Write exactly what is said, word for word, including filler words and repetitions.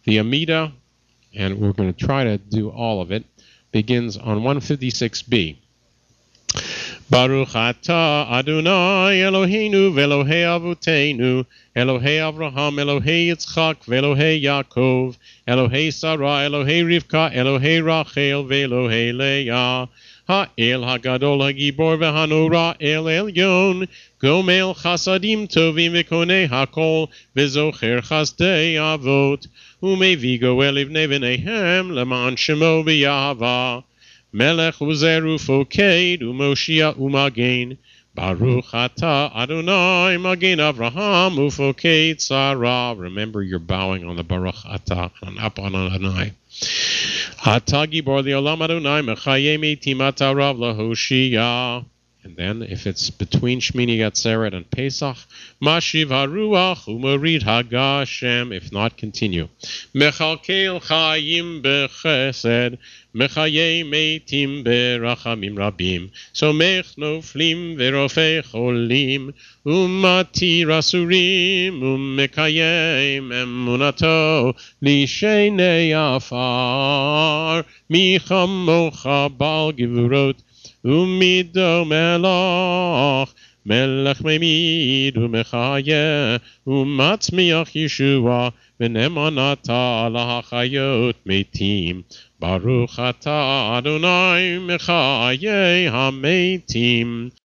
The Amida, and we're going to try to do all of it, begins on one fifty-six b. Baruch atah Adonai Eloheinu ve'Elohei Avotenu, Elohei Avraham, Elohei Yitzchak, ve'Elohei Yaakov, Elohei Sarah, Elohei Rivka, Elohei Rachel, ve'Elohei Leah. Ha'el Hagadol Hagibor ve'Hanora El Elyon, Gomel Chasadim Tovim ve'Konei Hakol, ve'Zocher Chasdei Avot, U'Mevi Goel Ivnei V'neihem, Leman Shemo B'Yahava. Melech uzeru foked umoshia umagen. Baruch atah Adonai magen Avraham ufoked Sarah. Remember, you're bowing on the Baruch atah and up on Adonai. Atah gibor leolam Adonai mechaye meitim atah rav lahoshia. And then, if it's between Shmini Atzeret and Pesach, Mashiv haruach umorid hagashem. If not, continue. Mechalkel chayim bechesed, mechaye meitim berachamim rabim. Somech noflim verofei cholim, umatir asurim, umekayem emunato lishenei afar. Michamocha bal givurot, Umido melach, melech memid umechaye, umatzmiach Yeshua, v'nemanata lahachayot meitim. Baruch atah Adonai mechaye hametim.